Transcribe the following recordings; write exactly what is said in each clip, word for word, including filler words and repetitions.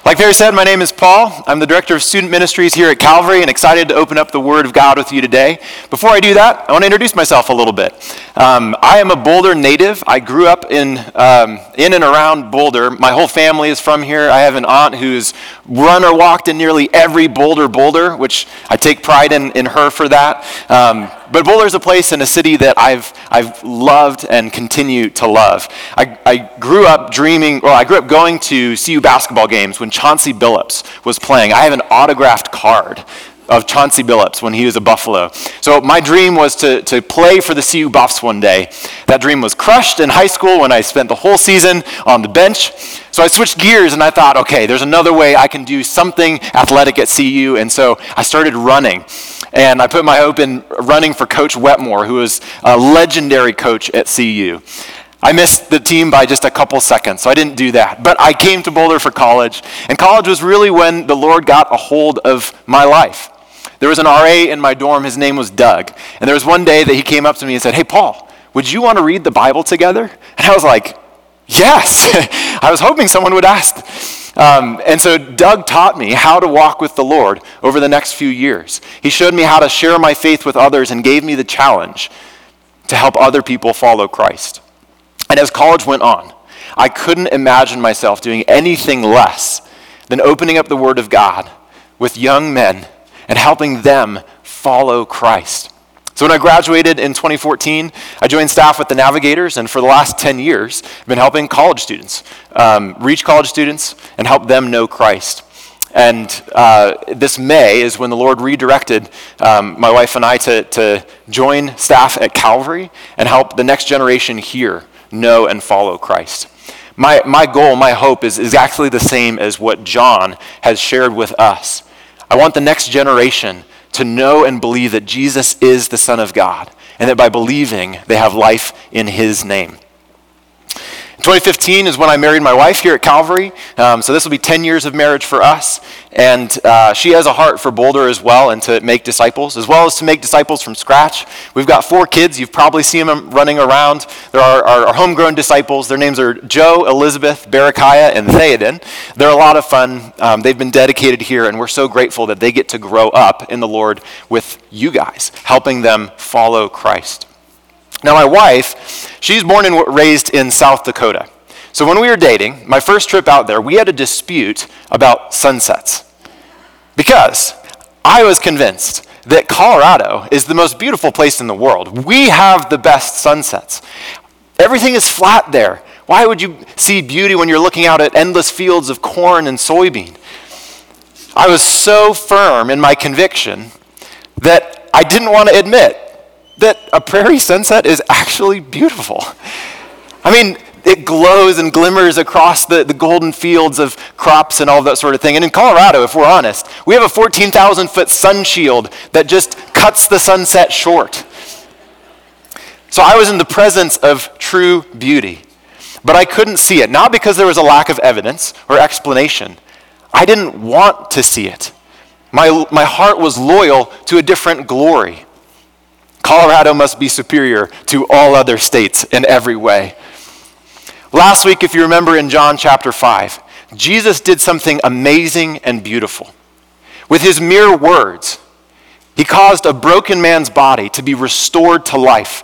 Like Perry said, my name is Paul. I'm the Director of Student Ministries here at Calvary and excited to open up the Word of God with you today. Before I do that, I want to introduce myself a little bit. Um, I am a Boulder native. I grew up in um, in and around Boulder. My whole family is from here. I have an aunt who's run or walked in nearly every Boulder Boulder, which I take pride in, in her for that. Um, but Boulder is a place in a city that I've I've loved and continue to love. I, I grew up dreaming, well, I grew up going to C U basketball games when Chauncey Billups was playing. I have an autographed card of Chauncey Billups when he was a Buffalo. So my dream was to, to play for the C U Buffs one day. That dream was crushed in high school when I spent the whole season on the bench. So I switched gears and I thought, okay, there's another way I can do something athletic at C U. And so I started running. And I put my hope in running for Coach Wetmore, who was a legendary coach at C U. I missed the team by just a couple seconds, so I didn't do that. But I came to Boulder for college, and college was really when the Lord got a hold of my life. There was an R A in my dorm, his name was Doug, and there was one day that he came up to me and said, "Hey, Paul, would you want to read the Bible together?" And I was like, yes. I was hoping someone would ask. Um, and so Doug taught me how to walk with the Lord over the next few years. He showed me how to share my faith with others and gave me the challenge to help other people follow Christ. And as college went on, I couldn't imagine myself doing anything less than opening up the Word of God with young men and helping them follow Christ. So when I graduated in twenty fourteen, I joined staff with the Navigators, and for the last ten years, I've been helping college students, um, reach college students and help them know Christ. And uh, this May is when the Lord redirected um, my wife and I to, to join staff at Calvary and help the next generation here know and follow Christ. My my goal, my hope is, is actually the same as what John has shared with us. I want the next generation to know and believe that Jesus is the Son of God, and that by believing, they have life in his name. twenty fifteen is when I married my wife here at Calvary, um, so this will be ten years of marriage for us, and uh, she has a heart for Boulder as well, and to make disciples, as well as to make disciples from scratch. We've got four kids. You've probably seen them running around. They're our, our, our homegrown disciples. Their names are Joe, Elizabeth, Berechiah, and Theoden. They're a lot of fun. Um, they've been dedicated here, and we're so grateful that they get to grow up in the Lord with you guys, helping them follow Christ. Now, my wife, she's born and raised in South Dakota. So when we were dating, my first trip out there, we had a dispute about sunsets. Because I was convinced that Colorado is the most beautiful place in the world. We have the best sunsets. Everything is flat there. Why would you see beauty when you're looking out at endless fields of corn and soybean? I was so firm in my conviction that I didn't want to admit that a prairie sunset is actually beautiful. I mean, it glows and glimmers across the, the golden fields of crops and all that sort of thing. And in Colorado, if we're honest, we have a fourteen thousand foot sun shield that just cuts the sunset short. So I was in the presence of true beauty, but I couldn't see it, not because there was a lack of evidence or explanation. I didn't want to see it. My, my heart was loyal to a different glory. Colorado must be superior to all other states in every way. Last week, if you remember in John chapter five, Jesus did something amazing and beautiful. With his mere words, he caused a broken man's body to be restored to life.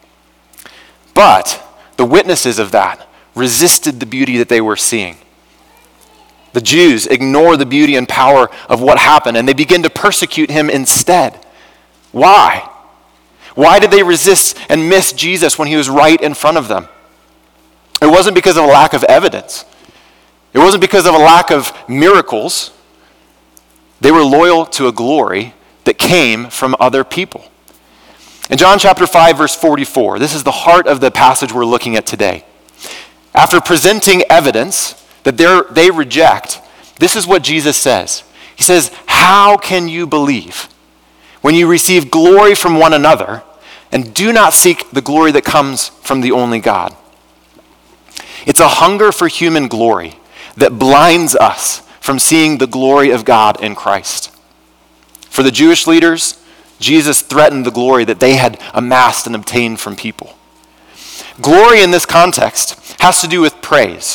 But the witnesses of that resisted the beauty that they were seeing. The Jews ignore the beauty and power of what happened, and they begin to persecute him instead. Why? Why did they resist and miss Jesus when he was right in front of them? It wasn't because of a lack of evidence. It wasn't because of a lack of miracles. They were loyal to a glory that came from other people. In John chapter five, verse forty-four, this is the heart of the passage we're looking at today. After presenting evidence that they reject, this is what Jesus says. He says, "How can you believe when you receive glory from one another and do not seek the glory that comes from the only God?" It's a hunger for human glory that blinds us from seeing the glory of God in Christ. For the Jewish leaders, Jesus threatened the glory that they had amassed and obtained from people. Glory in this context has to do with praise,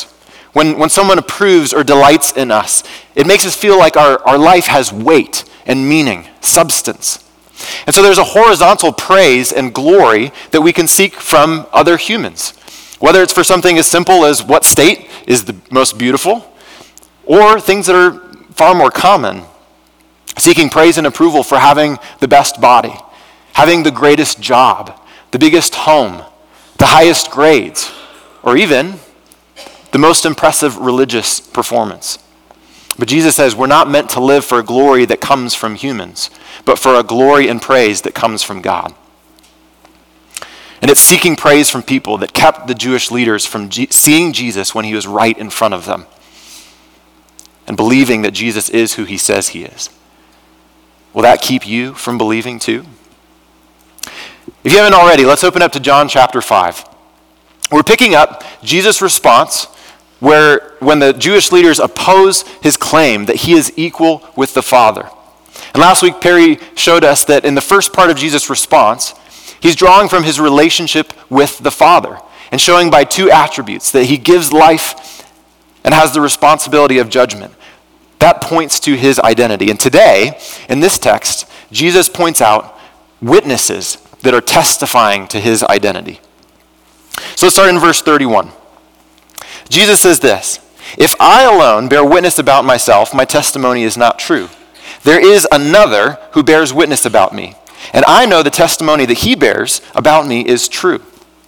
When, when someone approves or delights in us, it makes us feel like our, our life has weight and meaning, substance. And so there's a horizontal praise and glory that we can seek from other humans, whether it's for something as simple as what state is the most beautiful, or things that are far more common, seeking praise and approval for having the best body, having the greatest job, the biggest home, the highest grades, or even the most impressive religious performance. But Jesus says we're not meant to live for a glory that comes from humans, but for a glory and praise that comes from God. And it's seeking praise from people that kept the Jewish leaders from G- seeing Jesus when he was right in front of them and believing that Jesus is who he says he is. Will that keep you from believing too? If you haven't already, let's open up to John chapter five. We're picking up Jesus' response where when the Jewish leaders oppose his claim that he is equal with the Father. And last week, Perry showed us that in the first part of Jesus' response, he's drawing from his relationship with the Father and showing by two attributes that he gives life and has the responsibility of judgment. That points to his identity. And today, in this text, Jesus points out witnesses that are testifying to his identity. So let's start in verse thirty-one. Jesus says this, "If I alone bear witness about myself, my testimony is not true. There is another who bears witness about me, and I know the testimony that he bears about me is true."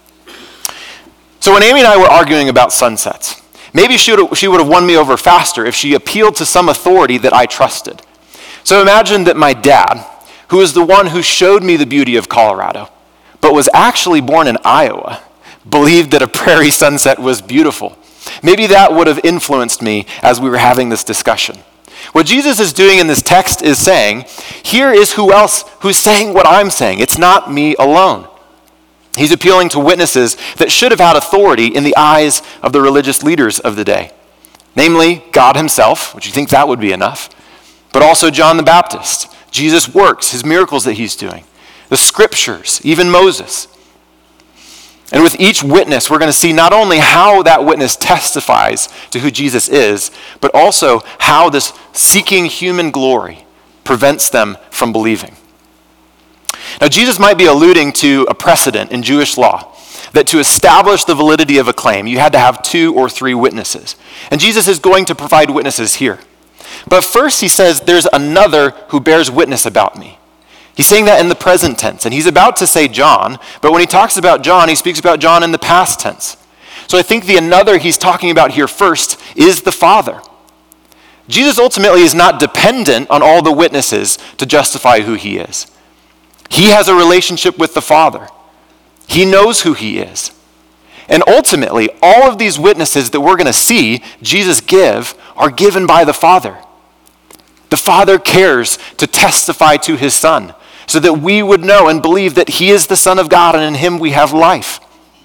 So when Amy and I were arguing about sunsets, maybe she would, she would have won me over faster if she appealed to some authority that I trusted. So imagine that my dad, who is the one who showed me the beauty of Colorado, but was actually born in Iowa, believed that a prairie sunset was beautiful. Maybe that would have influenced me as we were having this discussion. What Jesus is doing in this text is saying, here is who else who's saying what I'm saying. It's not me alone. He's appealing to witnesses that should have had authority in the eyes of the religious leaders of the day. Namely, God himself, which you think that would be enough, but also John the Baptist, Jesus' works, his miracles that he's doing, the scriptures, even Moses. And with each witness, we're going to see not only how that witness testifies to who Jesus is, but also how this seeking human glory prevents them from believing. Now, Jesus might be alluding to a precedent in Jewish law that to establish the validity of a claim, you had to have two or three witnesses. And Jesus is going to provide witnesses here. But first he says, there's another who bears witness about me. He's saying that in the present tense, and he's about to say John, but when he talks about John, he speaks about John in the past tense. So I think the another he's talking about here first is the Father. Jesus ultimately is not dependent on all the witnesses to justify who he is. He has a relationship with the Father. He knows who he is. And ultimately, all of these witnesses that we're going to see Jesus give are given by the Father. The Father cares to testify to his Son so that we would know and believe that he is the Son of God and in him we have life.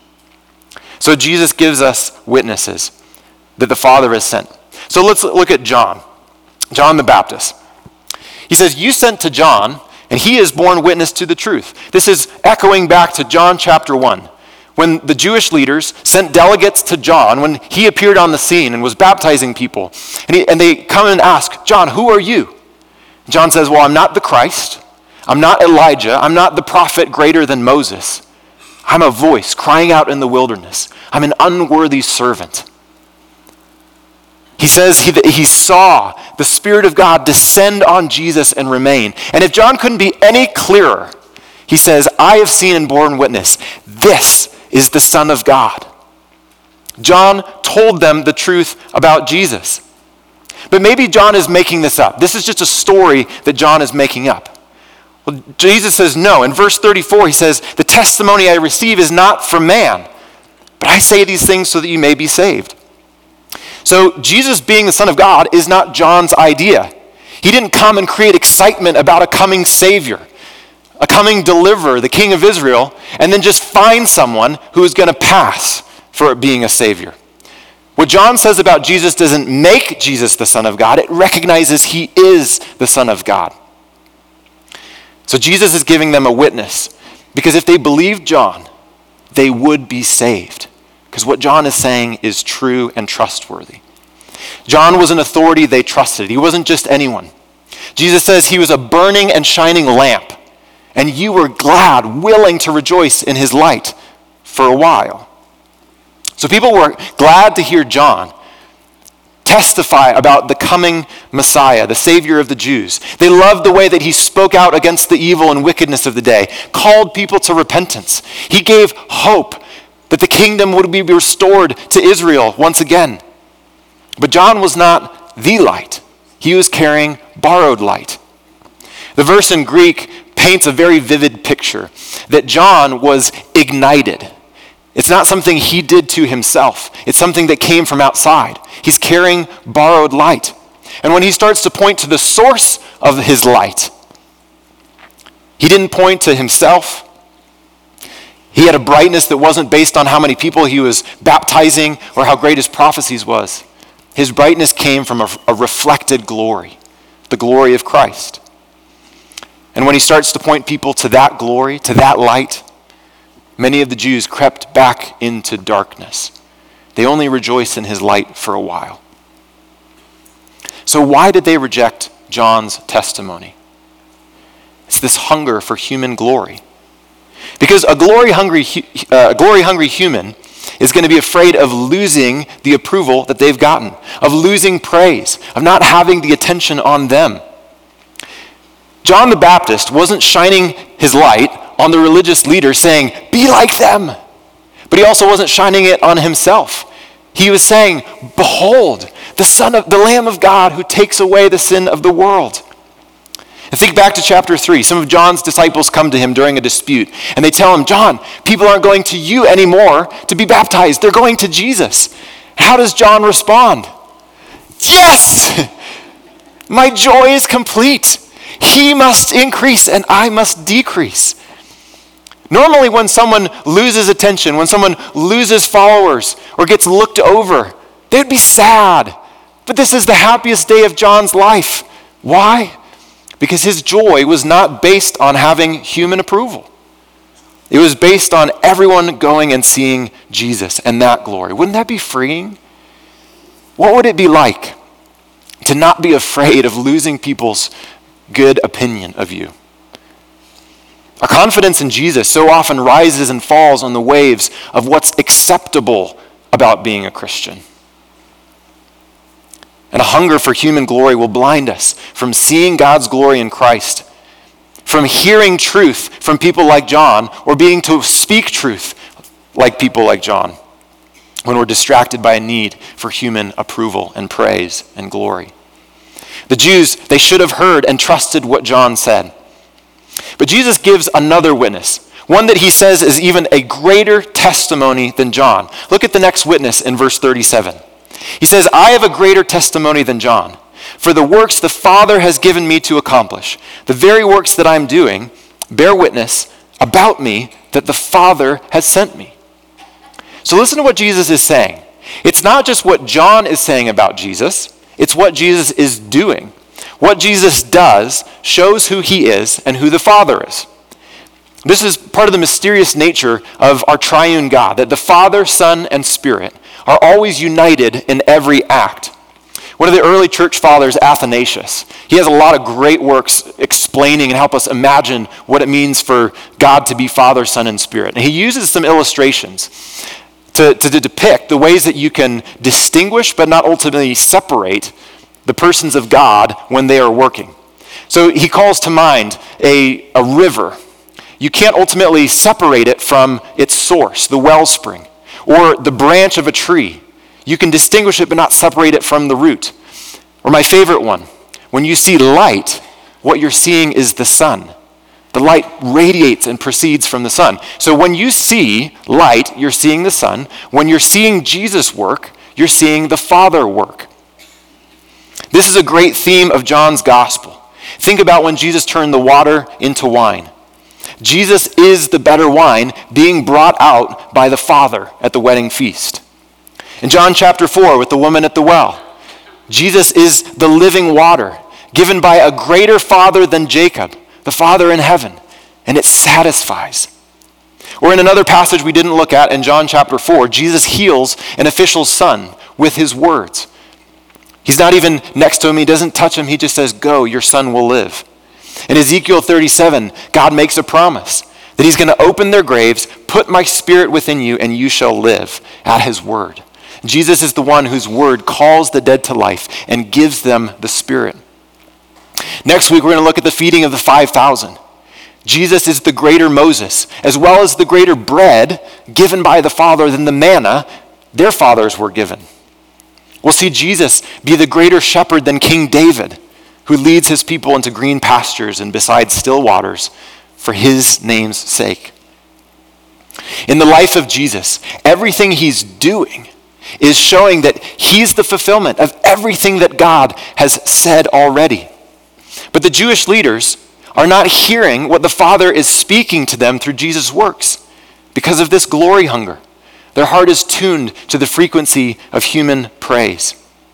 So Jesus gives us witnesses that the Father has sent. So let's look at John, John the Baptist. He says, "You sent to John, and he has borne witness to the truth." This is echoing back to John chapter one, when the Jewish leaders sent delegates to John when he appeared on the scene and was baptizing people. And, he, and they come and ask, "John, who are you?" John says, "Well, I'm not the Christ. I'm not Elijah. I'm not the prophet greater than Moses. I'm a voice crying out in the wilderness. I'm an unworthy servant." He says he, he saw the Spirit of God descend on Jesus and remain. And if John couldn't be any clearer, he says, "I have seen and borne witness. This is the Son of God." John told them the truth about Jesus. But maybe John is making this up. This is just a story that John is making up. Well, Jesus says no. In verse thirty-four, he says, "The testimony I receive is not from man, but I say these things so that you may be saved." So Jesus being the Son of God is not John's idea. He didn't come and create excitement about a coming Savior, a coming deliverer, the King of Israel, and then just find someone who is going to pass for it being a Savior. What John says about Jesus doesn't make Jesus the Son of God. It recognizes he is the Son of God. So Jesus is giving them a witness, because if they believed John, they would be saved, because what John is saying is true and trustworthy. John was an authority they trusted. He wasn't just anyone. Jesus says he was a burning and shining lamp, and you were glad, willing to rejoice in his light for a while. So people were glad to hear John testify about the coming Messiah, the Savior of the Jews. They loved the way that he spoke out against the evil and wickedness of the day, called people to repentance. He gave hope that the kingdom would be restored to Israel once again. But John was not the light. He was carrying borrowed light. The verse in Greek paints a very vivid picture that John was ignited. It's not something he did to himself. It's something that came from outside. He's carrying borrowed light. And when he starts to point to the source of his light, he didn't point to himself. He had a brightness that wasn't based on how many people he was baptizing or how great his prophecies was. His brightness came from a, a reflected glory, the glory of Christ. And when he starts to point people to that glory, to that light, many of the Jews crept back into darkness. They only rejoiced in his light for a while. So why did they reject John's testimony? It's this hunger for human glory. Because a glory-hungry, uh, glory-hungry human is going to be afraid of losing the approval that they've gotten, of losing praise, of not having the attention on them. John the Baptist wasn't shining his light on the religious leaders saying, be like them. But he also wasn't shining it on himself. He was saying, behold, the Son of the Lamb of God who takes away the sin of the world. And think back to chapter three. Some of John's disciples come to him during a dispute, and they tell him, John, people aren't going to you anymore to be baptized. They're going to Jesus. How does John respond? Yes! My joy is complete. He must increase and I must decrease. Normally when someone loses attention, when someone loses followers or gets looked over, they would be sad. But this is the happiest day of John's life. Why? Because his joy was not based on having human approval. It was based on everyone going and seeing Jesus and that glory. Wouldn't that be freeing? What would it be like to not be afraid of losing people's good opinion of you? A confidence in Jesus so often rises and falls on the waves of what's acceptable about being a Christian. And a hunger for human glory will blind us from seeing God's glory in Christ, from hearing truth from people like John, or being to speak truth like people like John, when we're distracted by a need for human approval and praise and glory. The Jews, they should have heard and trusted what John said. But Jesus gives another witness, one that he says is even a greater testimony than John. Look at the next witness in verse thirty-seven. He says, I have a greater testimony than John, for the works the Father has given me to accomplish, the very works that I'm doing, bear witness about me that the Father has sent me. So listen to what Jesus is saying. It's not just what John is saying about Jesus, it's what Jesus is doing. What Jesus does shows who he is and who the Father is. This is part of the mysterious nature of our triune God, that the Father, Son, and Spirit are always united in every act. One of the early church fathers, Athanasius, he has a lot of great works explaining and help us imagine what it means for God to be Father, Son, and Spirit. And he uses some illustrations to, to, to depict the ways that you can distinguish but not ultimately separate the persons of God when they are working. So he calls to mind a, a river. You can't ultimately separate it from its source, the wellspring, or the branch of a tree. You can distinguish it but not separate it from the root. Or my favorite one, when you see light, what you're seeing is the sun. The light radiates and proceeds from the sun. So when you see light, you're seeing the sun. When you're seeing Jesus work, you're seeing the Father work. This is a great theme of John's gospel. Think about when Jesus turned the water into wine. Jesus is the better wine being brought out by the Father at the wedding feast. In John chapter four with the woman at the well, Jesus is the living water given by a greater Father than Jacob, the Father in heaven, and it satisfies. Or in another passage we didn't look at in John chapter four, Jesus heals an official's son with his words. He's not even next to him. He doesn't touch him. He just says, go, your son will live. In Ezekiel thirty-seven, God makes a promise that he's going to open their graves, put my spirit within you, and you shall live at his word. Jesus is the one whose word calls the dead to life and gives them the spirit. Next week, we're going to look at the feeding of the five thousand. Jesus is the greater Moses, as well as the greater bread given by the Father than the manna their fathers were given. We'll see Jesus be the greater shepherd than King David, who leads his people into green pastures and beside still waters for his name's sake. In the life of Jesus, everything he's doing is showing that he's the fulfillment of everything that God has said already. But the Jewish leaders are not hearing what the Father is speaking to them through Jesus' works because of this glory hunger. Their heart is tuned to the frequency of human praise.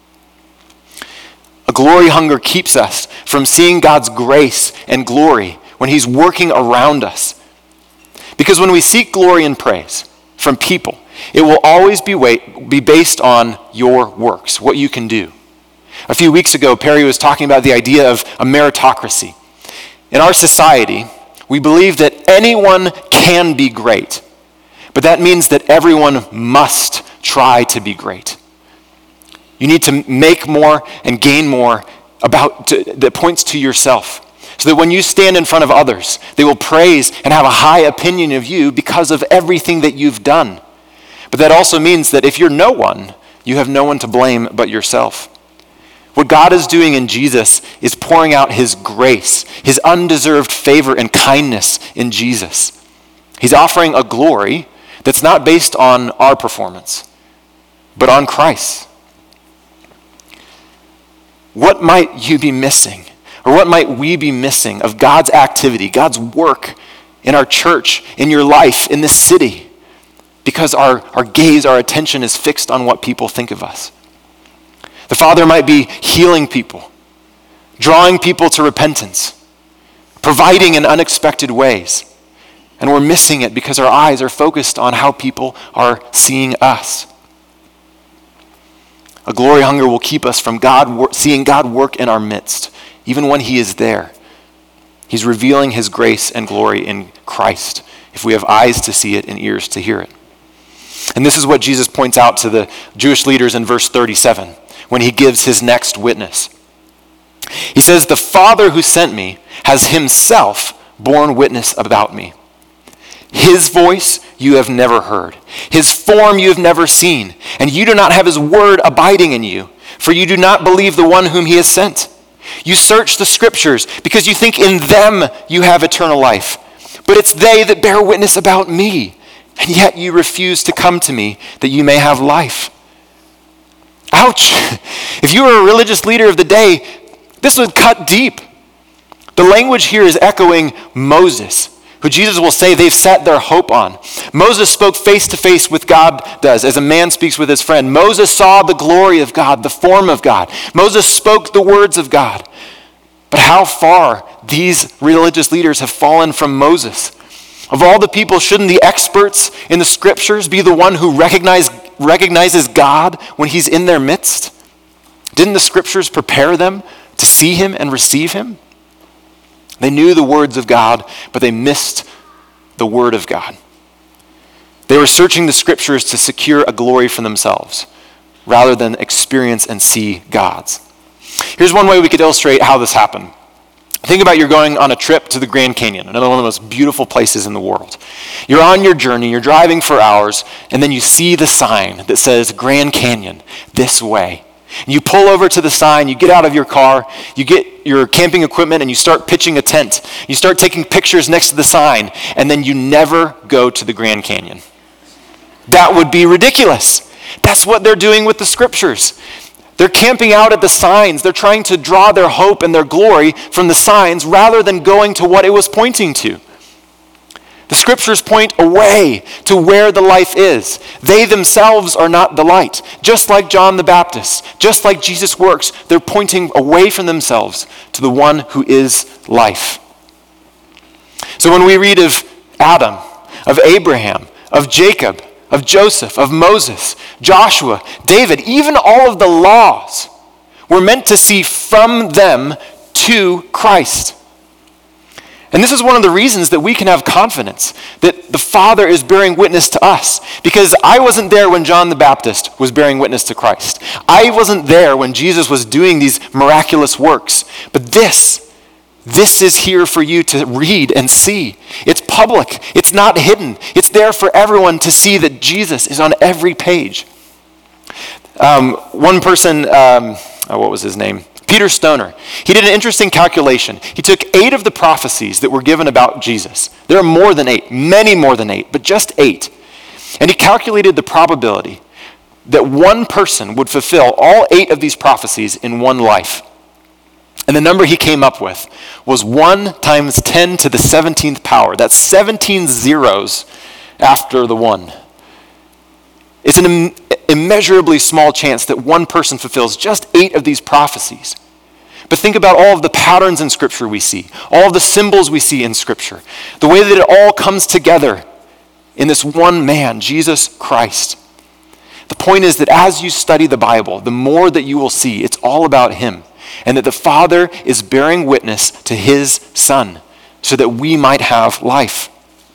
A glory hunger keeps us from seeing God's grace and glory when he's working around us. Because when we seek glory and praise from people, it will always be, wait, be based on your works, what you can do. A few weeks ago, Perry was talking about the idea of a meritocracy. In our society, we believe that anyone can be great, but that means that everyone must try to be great. You need to make more and gain more about to, that points to yourself, so that when you stand in front of others, they will praise and have a high opinion of you because of everything that you've done. But that also means that if you're no one, you have no one to blame but yourself. What God is doing in Jesus is pouring out his grace, his undeserved favor and kindness in Jesus. He's offering a glory that's not based on our performance, but on Christ. What might you be missing, or what might we be missing of God's activity, God's work in our church, in your life, in this city, because our, our gaze, our attention is fixed on what people think of us? The Father might be healing people, drawing people to repentance, providing in unexpected ways, and we're missing it because our eyes are focused on how people are seeing us. A glory hunger will keep us from God seeing God work in our midst, even when he is there. He's revealing his grace and glory in Christ, if we have eyes to see it and ears to hear it. And this is what Jesus points out to the Jewish leaders in verse thirty-seven, when he gives his next witness. He says, the Father who sent me has himself borne witness about me. His voice you have never heard. His form you have never seen. And you do not have his word abiding in you, for you do not believe the one whom he has sent. You search the scriptures because you think in them you have eternal life. But it's they that bear witness about me, and yet you refuse to come to me that you may have life. Ouch! If you were a religious leader of the day, this would cut deep. The language here is echoing Moses, who Jesus will say they've set their hope on. Moses spoke face to face with God does, as a man speaks with his friend. Moses saw the glory of God, the form of God. Moses spoke the words of God. But how far these religious leaders have fallen from Moses. Of all the people, shouldn't the experts in the scriptures be the one who recognize, recognizes God when he's in their midst? Didn't the scriptures prepare them to see him and receive him? They knew the words of God, but they missed the word of God. They were searching the scriptures to secure a glory for themselves, rather than experience and see God's. Here's one way we could illustrate how this happened. Think about you're going on a trip to the Grand Canyon, another one of the most beautiful places in the world. You're on your journey, you're driving for hours, and then you see the sign that says Grand Canyon, this way. And you pull over to the sign, you get out of your car, you get your camping equipment, and you start pitching a tent. You start taking pictures next to the sign, and then you never go to the Grand Canyon. That would be ridiculous. That's what they're doing with the scriptures. They're camping out at the signs. They're trying to draw their hope and their glory from the signs rather than going to what it was pointing to. The scriptures point away to where the life is. They themselves are not the light. Just like John the Baptist, just like Jesus' works, they're pointing away from themselves to the one who is life. So when we read of Adam, of Abraham, of Jacob, of Joseph, of Moses, Joshua, David, even all of the laws were meant to see from them to Christ. And this is one of the reasons that we can have confidence that the Father is bearing witness to us. Because I wasn't there when John the Baptist was bearing witness to Christ. I wasn't there when Jesus was doing these miraculous works. But this, this is here for you to read and see. It's public. It's not hidden. It's there for everyone to see that Jesus is on every page. Um, one person, um, oh, what was his name? Peter Stoner. He did an interesting calculation. He took eight of the prophecies that were given about Jesus. There are more than eight, many more than eight, but just eight. And he calculated the probability that one person would fulfill all eight of these prophecies in one life. And the number he came up with was one times ten to the seventeenth power. That's seventeen zeros after the one. It's an im- immeasurably small chance that one person fulfills just eight of these prophecies. But think about all of the patterns in Scripture we see, all of the symbols we see in Scripture, the way that it all comes together in this one man, Jesus Christ. The point is that as you study the Bible, the more that you will see it's all about him, and that the Father is bearing witness to his Son so that we might have life.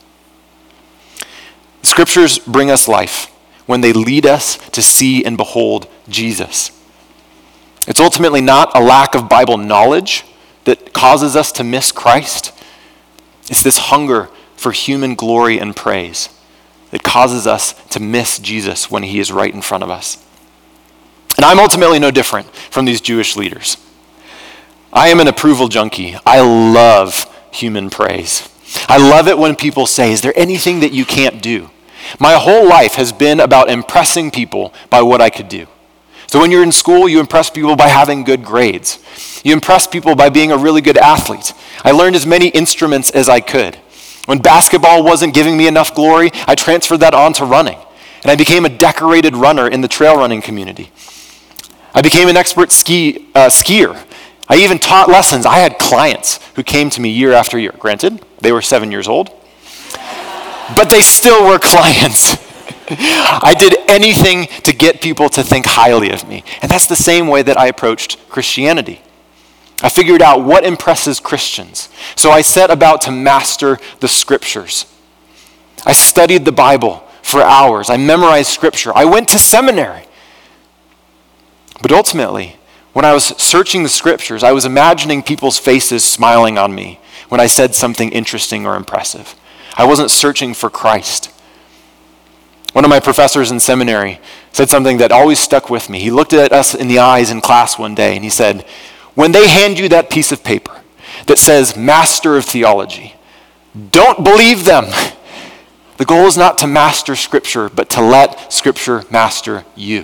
The Scriptures bring us life when they lead us to see and behold Jesus. It's ultimately not a lack of Bible knowledge that causes us to miss Christ. It's this hunger for human glory and praise that causes us to miss Jesus when he is right in front of us. And I'm ultimately no different from these Jewish leaders. I am an approval junkie. I love human praise. I love it when people say, is there anything that you can't do? My whole life has been about impressing people by what I could do. So when you're in school, you impress people by having good grades. You impress people by being a really good athlete. I learned as many instruments as I could. When basketball wasn't giving me enough glory, I transferred that on to running. And I became a decorated runner in the trail running community. I became an expert ski uh, skier. I even taught lessons. I had clients who came to me year after year. Granted, they were seven years old. But they still were clients. I did anything to get people to think highly of me. And that's the same way that I approached Christianity. I figured out what impresses Christians. So I set about to master the Scriptures. I studied the Bible for hours. I memorized Scripture. I went to seminary. But ultimately, when I was searching the Scriptures, I was imagining people's faces smiling on me when I said something interesting or impressive. I wasn't searching for Christ. One of my professors in seminary said something that always stuck with me. He looked at us in the eyes in class one day and he said, when they hand you that piece of paper that says Master of Theology, don't believe them. The goal is not to master Scripture, but to let Scripture master you.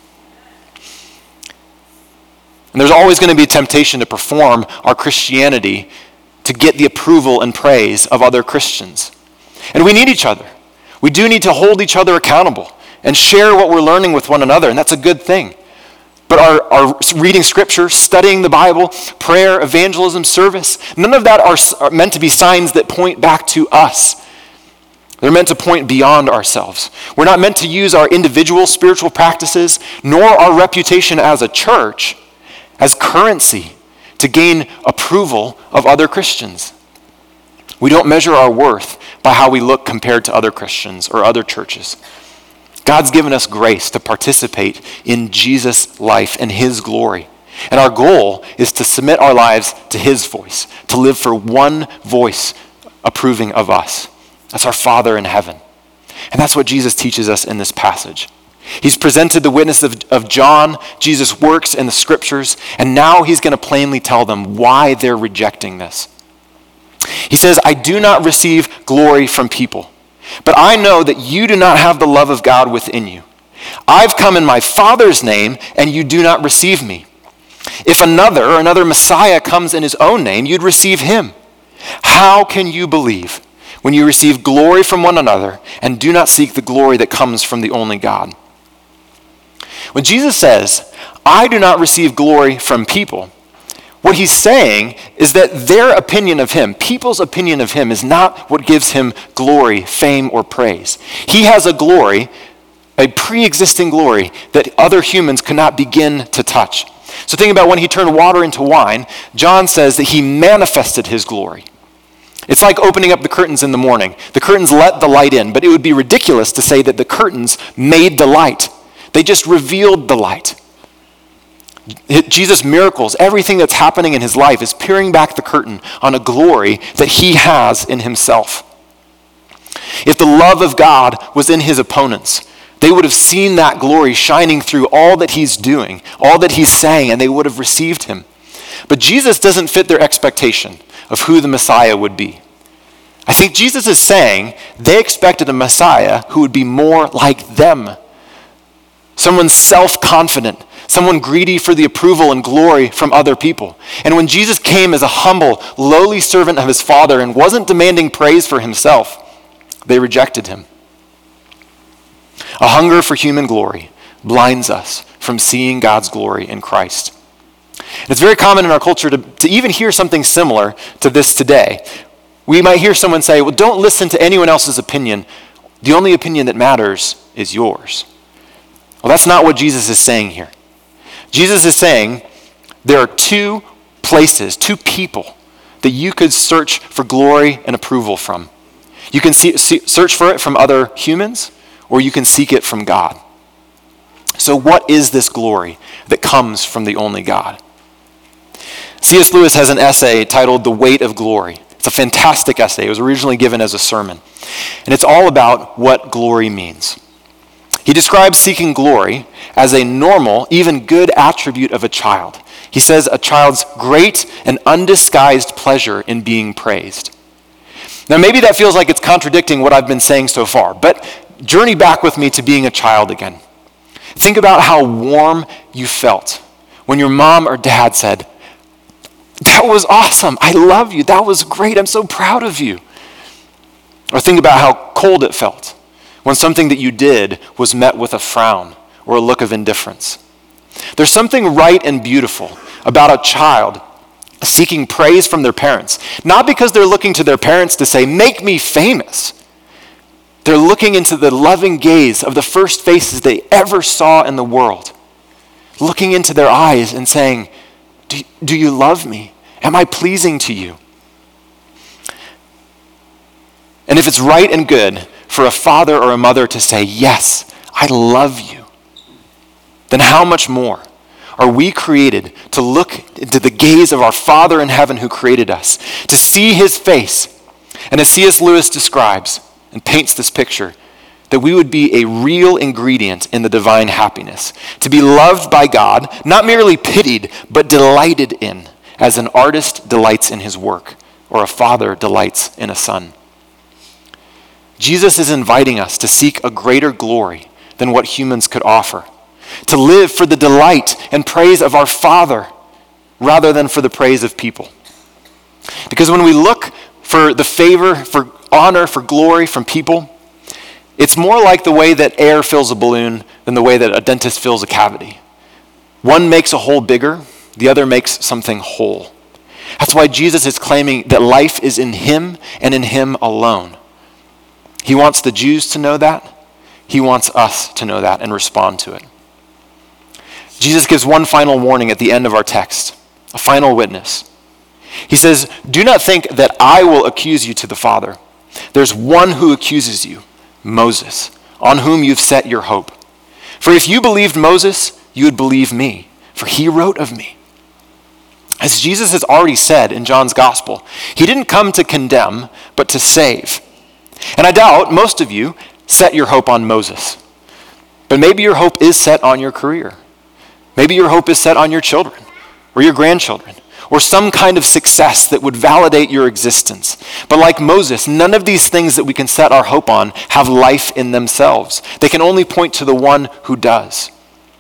And there's always going to be a temptation to perform our Christianity to get the approval and praise of other Christians. And we need each other. We do need to hold each other accountable and share what we're learning with one another, and that's a good thing. But our, our reading Scripture, studying the Bible, prayer, evangelism, service, none of that are, are meant to be signs that point back to us. They're meant to point beyond ourselves. We're not meant to use our individual spiritual practices, nor our reputation as a church, as currency to gain approval of other Christians. We don't measure our worth by how we look compared to other Christians or other churches. God's given us grace to participate in Jesus' life and his glory. And our goal is to submit our lives to his voice, to live for one voice approving of us. That's our Father in heaven. And that's what Jesus teaches us in this passage. He's presented the witness of, of John, Jesus' works in the Scriptures, and now he's going to plainly tell them why they're rejecting this. He says, I do not receive glory from people, but I know that you do not have the love of God within you. I've come in my Father's name, and you do not receive me. If another or another Messiah comes in his own name, you'd receive him. How can you believe when you receive glory from one another and do not seek the glory that comes from the only God? When Jesus says, I do not receive glory from people, What he's saying is that their opinion of him, people's opinion of him, is not what gives him glory, fame, or praise. He has a glory, a pre-existing glory that other humans could not begin to touch. So think about when he turned water into wine, John says that he manifested his glory. It's like opening up the curtains in the morning. The curtains let the light in, but it would be ridiculous to say that the curtains made the light. They just revealed the light. Jesus' miracles, everything that's happening in his life is peering back the curtain on a glory that he has in himself. If the love of God was in his opponents, they would have seen that glory shining through all that he's doing, all that he's saying, and they would have received him. But Jesus doesn't fit their expectation of who the Messiah would be. I think Jesus is saying they expected a Messiah who would be more like them. Someone self-confident, someone greedy for the approval and glory from other people. And when Jesus came as a humble, lowly servant of his Father and wasn't demanding praise for himself, they rejected him. A hunger for human glory blinds us from seeing God's glory in Christ. And it's very common in our culture to, to even hear something similar to this today. We might hear someone say, well, don't listen to anyone else's opinion. The only opinion that matters is yours. Well, that's not what Jesus is saying here. Jesus is saying there are two places, two people that you could search for glory and approval from. You can see, see, search for it from other humans, or you can seek it from God. So what is this glory that comes from the only God? C S Lewis has an essay titled The Weight of Glory. It's a fantastic essay. It was originally given as a sermon. And it's all about what glory means. He describes seeking glory as a normal, even good attribute of a child. He says a child's great and undisguised pleasure in being praised. Now maybe that feels like it's contradicting what I've been saying so far, but journey back with me to being a child again. Think about how warm you felt when your mom or dad said, "That was awesome. I love you. That was great. I'm so proud of you." Or think about how cold it felt when something that you did was met with a frown or a look of indifference. There's something right and beautiful about a child seeking praise from their parents, not because they're looking to their parents to say, "Make me famous." They're looking into the loving gaze of the first faces they ever saw in the world, looking into their eyes and saying, do, do you love me? Am I pleasing to you? And if it's right and good for a father or a mother to say, "Yes, I love you," then how much more are we created to look into the gaze of our Father in heaven who created us, to see his face, and as C S Lewis describes and paints this picture, that we would be a real ingredient in the divine happiness, to be loved by God, not merely pitied, but delighted in, as an artist delights in his work, or a father delights in a son. Jesus is inviting us to seek a greater glory than what humans could offer, to live for the delight and praise of our Father rather than for the praise of people. Because when we look for the favor, for honor, for glory from people, it's more like the way that air fills a balloon than the way that a dentist fills a cavity. One makes a hole bigger, the other makes something whole. That's why Jesus is claiming that life is in him and in him alone. He wants the Jews to know that. He wants us to know that and respond to it. Jesus gives one final warning at the end of our text, a final witness. He says, "Do not think that I will accuse you to the Father. There's one who accuses you, Moses, on whom you've set your hope. For if you believed Moses, you would believe me, for he wrote of me." As Jesus has already said in John's gospel, he didn't come to condemn, but to save. And I doubt most of you set your hope on Moses. But maybe your hope is set on your career. Maybe your hope is set on your children or your grandchildren, or some kind of success that would validate your existence. But like Moses, none of these things that we can set our hope on have life in themselves. They can only point to the one who does.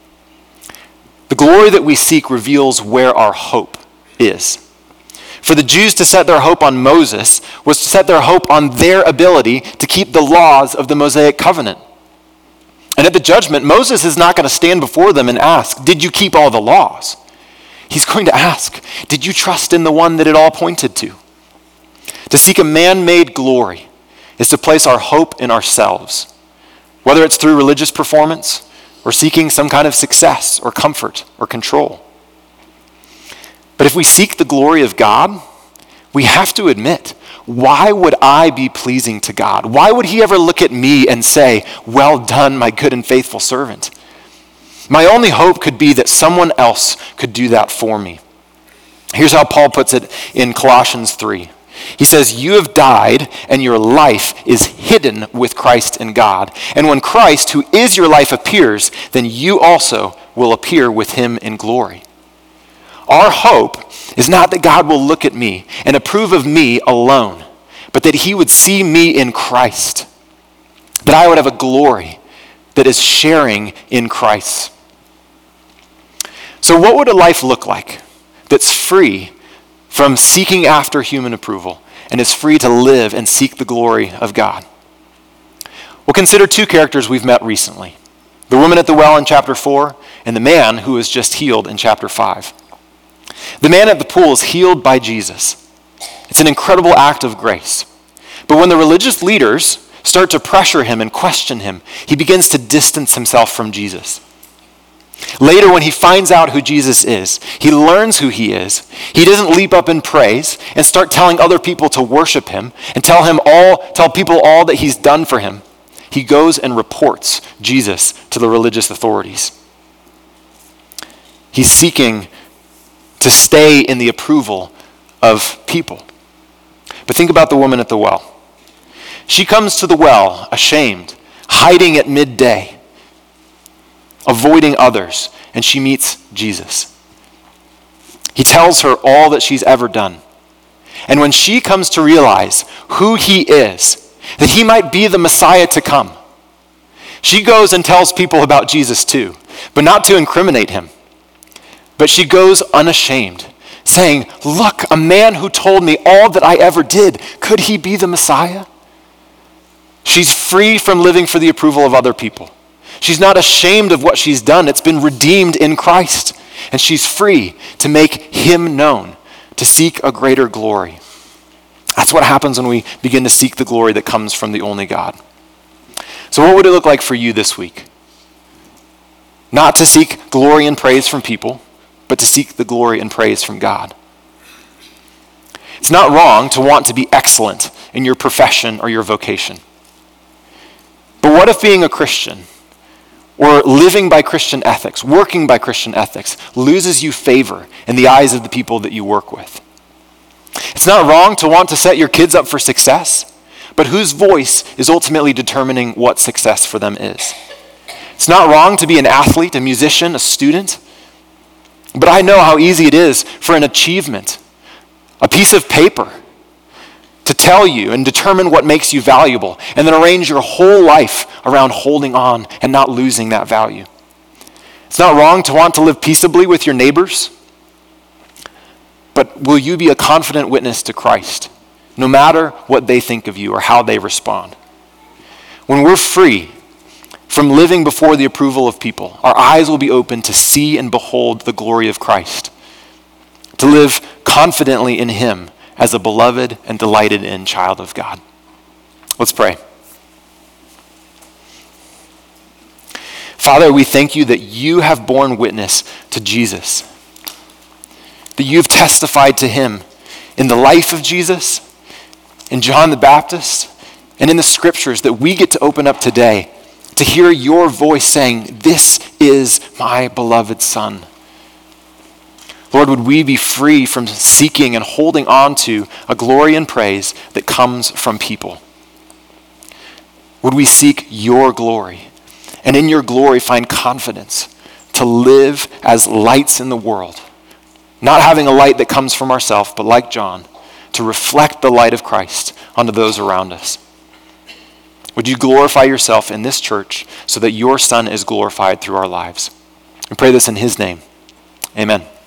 The glory that we seek reveals where our hope is. For the Jews to set their hope on Moses was to set their hope on their ability to keep the laws of the Mosaic covenant. And at the judgment, Moses is not going to stand before them and ask, "Did you keep all the laws?" he's going to ask, did you trust in the one that it all pointed to? To seek a man-made glory is to place our hope in ourselves, whether it's through religious performance or seeking some kind of success or comfort or control. But if we seek the glory of God, we have to admit, why would I be pleasing to God? Why would he ever look at me and say, well done, my good and faithful servant? My only hope could be that someone else could do that for me. Here's how Paul puts it in Colossians three. He says, you have died and your life is hidden with Christ in God. And when Christ, who is your life, appears, then you also will appear with him in glory. Our hope is not that God will look at me and approve of me alone, but that he would see me in Christ, that I would have a glory that is sharing in Christ. So what would a life look like that's free from seeking after human approval and is free to live and seek the glory of God? We'll consider two characters we've met recently, the woman at the well in chapter four and the man who was just healed in chapter five. The man at the pool is healed by Jesus. It's an incredible act of grace. But when the religious leaders start to pressure him and question him, he begins to distance himself from Jesus. Later, when he finds out who Jesus is, he learns who he is. He doesn't leap up in praise and start telling other people to worship him and tell him all, tell people all that he's done for him. He goes and reports Jesus to the religious authorities. He's seeking to stay in the approval of people. But think about the woman at the well. She comes to the well ashamed, hiding at midday, avoiding others, and she meets Jesus. He tells her all that she's ever done. And when she comes to realize who he is, that he might be the Messiah to come, she goes and tells people about Jesus too, but not to incriminate him. But she goes unashamed, saying, look, a man who told me all that I ever did, could he be the Messiah? She's free from living for the approval of other people. She's not ashamed of what she's done. It's been redeemed in Christ. And she's free to make him known, to seek a greater glory. That's what happens when we begin to seek the glory that comes from the only God. So what would it look like for you this week? Not to seek glory and praise from people, but to seek the glory and praise from God. It's not wrong to want to be excellent in your profession or your vocation. But what if being a Christian or living by Christian ethics, working by Christian ethics, loses you favor in the eyes of the people that you work with? It's not wrong to want to set your kids up for success, but whose voice is ultimately determining what success for them is? It's not wrong to be an athlete, a musician, a student, but I know how easy it is for an achievement, a piece of paper, to tell you and determine what makes you valuable, and then arrange your whole life around holding on and not losing that value. It's not wrong to want to live peaceably with your neighbors, but will you be a confident witness to Christ, no matter what they think of you or how they respond? When we're free from living before the approval of people, our eyes will be open to see and behold the glory of Christ, to live confidently in him as a beloved and delighted in child of God. Let's pray. Father, we thank you that you have borne witness to Jesus, that you've testified to him in the life of Jesus, in John the Baptist, and in the scriptures that we get to open up today to hear your voice saying, this is my beloved Son. Lord, would we be free from seeking and holding on to a glory and praise that comes from people? Would we seek your glory, and in your glory find confidence to live as lights in the world, not having a light that comes from ourselves, but like John, to reflect the light of Christ onto those around us. Would you glorify yourself in this church so that your Son is glorified through our lives? We pray this in his name. Amen.